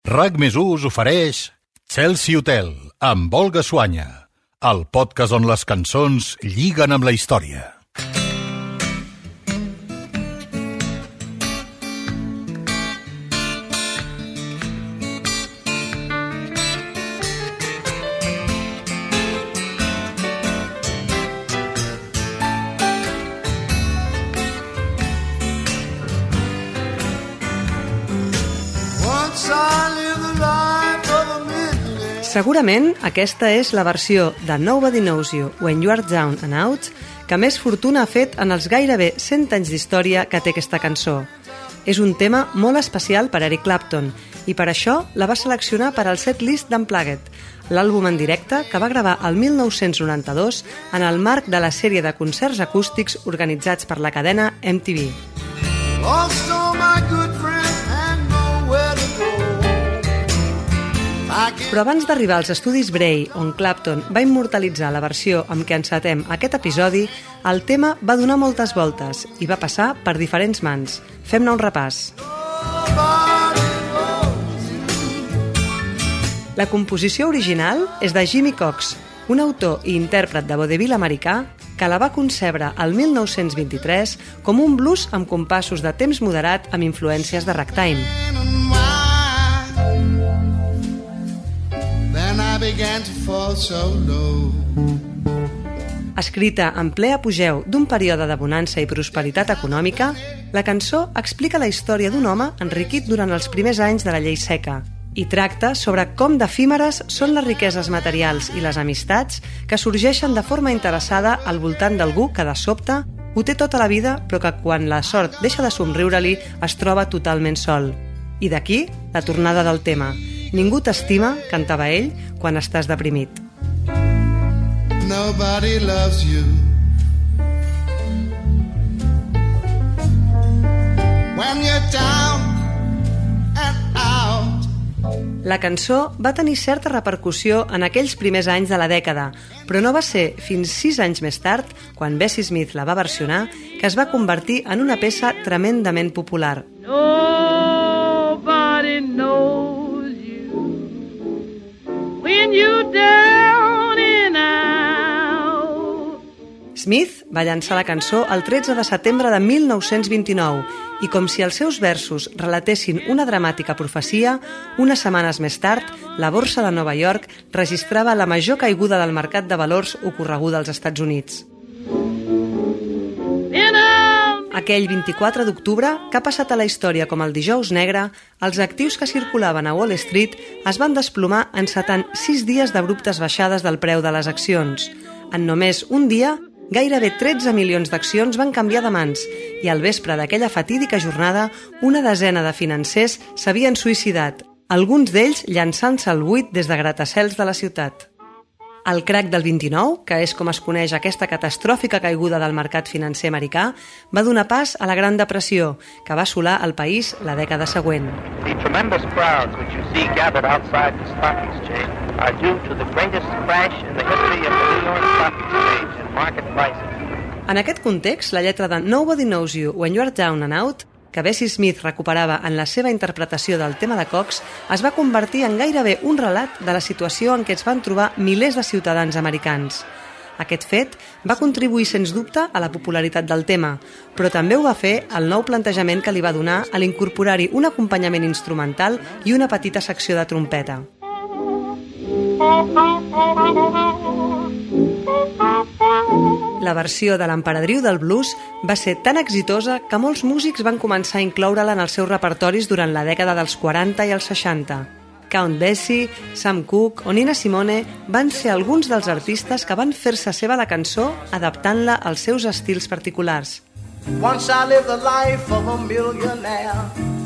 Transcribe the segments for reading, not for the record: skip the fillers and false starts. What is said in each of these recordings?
RAC+1 us ofereix Chelsea Hotel amb Olga Suanya, el podcast on les cançons lliguen amb la història. Segurament aquesta és la versió de Nobody Knows You When You Are Down and Out que més fortuna ha fet en els gairebé 100 anys d'història que té aquesta cançó. És un tema molt especial per Eric Clapton i per això la va seleccionar per al setlist d'Unplugged, l'àlbum en directe que va gravar el 1992 en el marc de la sèrie de concerts acústics organitzats per la cadena MTV. Però abans d'arribar als estudis Bray, on Clapton va immortalitzar la versió amb què encetem aquest episodi, el tema va donar moltes voltes i va passar per diferents mans. Fem-ne un repàs. La composició original és de Jimmy Cox, un autor i intèrpret de vodevil americà que la va concebre el 1923 com un blues amb compassos de temps moderat amb influències de ragtime. Escrita en ple apogeu d'un període de bonança i prosperitat econòmica, la cançó explica la història d'un home enriquit durant els primers anys de la llei seca i tracta sobre com d'efímeres són les riqueses materials i les amistats que sorgeixen de forma interessada al voltant d'algú que de sobte ho té tota la vida però que quan la sort deixa de somriure-li es troba totalment sol. I d'aquí la tornada del tema. Ningú t'estima, cantava ell, quan estàs deprimit. Nobody loves you when you're down and out. La cançó va tenir certa repercussió en aquells primers anys de la dècada, però no va ser fins 6 anys més tard, quan Bessie Smith la va versionar, que es va convertir en una peça tremendament popular. Nobody knows when you're down and out. Smith va llançar la cançó el 13 de setembre de 1929 i com si els seus versos relatessin una dramàtica profecia, unes setmanes més tard, la borsa de Nova York registrava la major caiguda del mercat de valors ocorreguda als Estats Units. Aquell 24 d'octubre, que ha passat a la història com el dijous negre, els actius que circulaven a Wall Street es van desplomar encetant 6 dies d'abruptes baixades del preu de les accions. En només un dia, gairebé 13 milions d'accions van canviar de mans i al vespre d'aquella fatídica jornada, una desena de financers s'havien suïcidat, alguns d'ells llançant-se al buit des de gratacels de la ciutat. El crac del 29, que és com es coneix aquesta catastròfica caiguda del mercat financer americà, va donar pas a la Gran Depressió, que va assolar el país la dècada següent. The tremendous crowds which you see gathered outside the stock exchange are due to the greatest crash in the history of the New York Stock Exchange in market prices. En aquest context, la lletra de Nobody Knows You When You Are Down and Out, que Bessie Smith recuperava en la seva interpretació del tema de Cox, es va convertir en gairebé un relat de la situació en què es van trobar milers de ciutadans americans. Aquest fet va contribuir sens dubte a la popularitat del tema, però també ho va fer el nou plantejament que li va donar a l'incorporar-hi un acompanyament instrumental i una petita secció de trompeta. La versió de l'emperadriu del blues va ser tan exitosa que molts músics van començar a incloure-la en els seus repertoris durant la dècada dels 40 i els 60. Count Basie, Sam Cooke o Nina Simone van ser alguns dels artistes que van fer-se seva la cançó adaptant-la als seus estils particulars. Once I lived the life of a millionaire,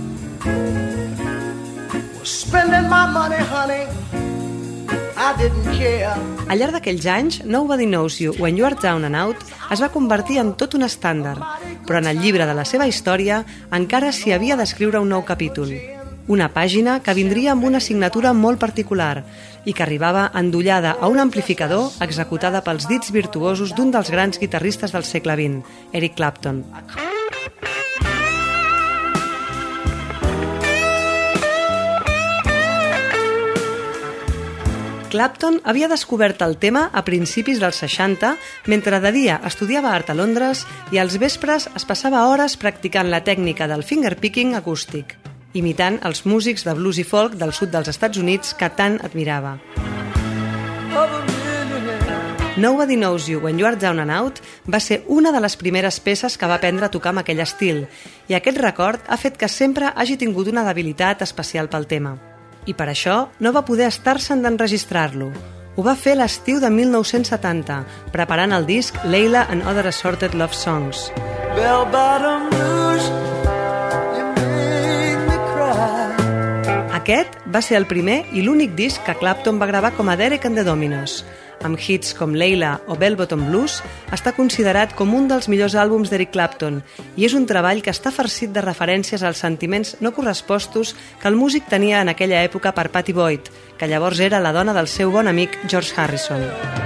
was spending my money, honey, I didn't care. Al llarg d'aquells anys, Nobody Knows You When You Are Down and Out es va convertir en tot un estàndard, però en el llibre de la seva història encara s'hi havia d'escriure un nou capítol. Una pàgina que vindria amb una signatura molt particular i que arribava endollada a un amplificador executada pels dits virtuosos d'un dels grans guitarristes del segle XX, Eric Clapton. Clapton havia descobert el tema a principis dels 60, mentre de dia estudiava art a Londres i als vespres es passava hores practicant la tècnica del fingerpicking acústic, imitant els músics de blues i folk del sud dels Estats Units que tant admirava. Nobody Knows You When You Are Down and Out va ser una de les primeres peces que va aprendre a tocar amb aquell estil, i aquest record ha fet que sempre hagi tingut una debilitat especial pel tema. I per això no va poder estar-se'n d'enregistrar-lo. Ho va fer l'estiu de 1970, preparant el disc Layla and Other Assorted Love Songs. Aquest va ser el primer i l'únic disc que Clapton va gravar com a Derek and the Dominos. Amb hits com Layla o Bell Bottom Blues, està considerat com un dels millors àlbums d'Eric Clapton i és un treball que està farcit de referències als sentiments no correspostos que el músic tenia en aquella època per Pattie Boyd, que llavors era la dona del seu bon amic George Harrison.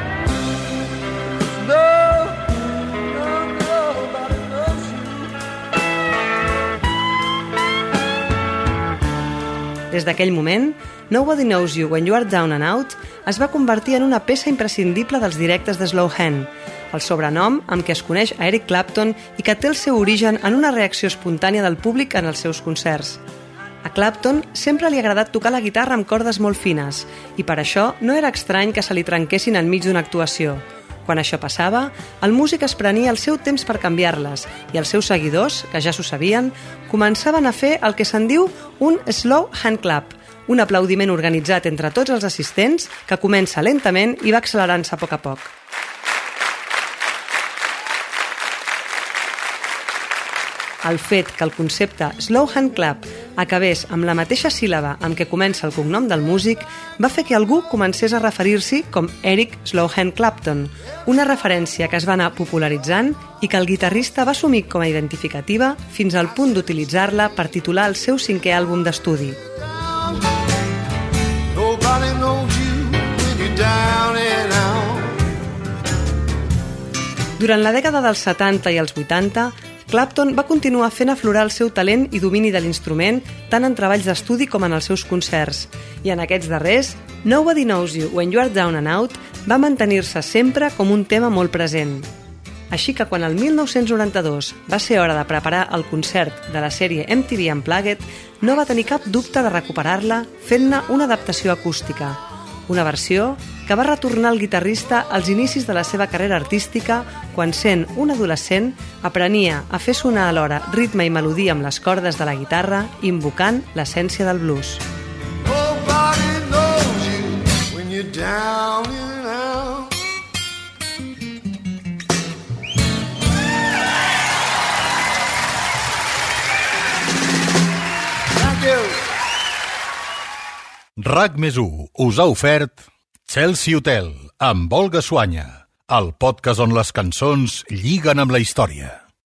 Des d'aquell moment, Nobody Knows You When You Are Down and Out es va convertir en una peça imprescindible dels directes de Slow Hand, el sobrenom amb què es coneix a Eric Clapton i que té el seu origen en una reacció espontània del públic en els seus concerts. A Clapton sempre li ha agradat tocar la guitarra amb cordes molt fines i per això no era estrany que se li trenquessin enmig d'una actuació. Quan això passava, el músic es prenia el seu temps per canviar-les i els seus seguidors, que ja s'ho sabien, començaven a fer el que se'n diu un slow hand clap, un aplaudiment organitzat entre tots els assistents que comença lentament i va accelerant-se a poc a poc. El fet que el concepte slow hand clap acabés amb la mateixa síl·laba amb què comença el cognom del músic va fer que algú comencés a referir-s'hi com Eric Slowhand Clapton, una referència que es va anar popularitzant i que el guitarrista va assumir com a identificativa fins al punt d'utilitzar-la per titular el seu 5è àlbum d'estudi. Durant la dècada dels 70 i els 80, Clapton va continuar fent aflorar el seu talent i domini de l'instrument tant en treballs d'estudi com en els seus concerts. I en aquests darrers, Nobody Knows You When You Are Down and Out va mantenir-se sempre com un tema molt present. Així que quan el 1992 va ser hora de preparar el concert de la sèrie MTV Unplugged, no va tenir cap dubte de recuperar-la fent-ne una adaptació acústica. Una versió que va retornar el guitarrista als inicis de la seva carrera artística quan, sent un adolescent, aprenia a fer sonar alhora ritme i melodia amb les cordes de la guitarra, invocant l'essència del blues. RAC+1 us ha ofert Chelsea Hotel amb Olga Suanya, el podcast on les cançons lliguen amb la història.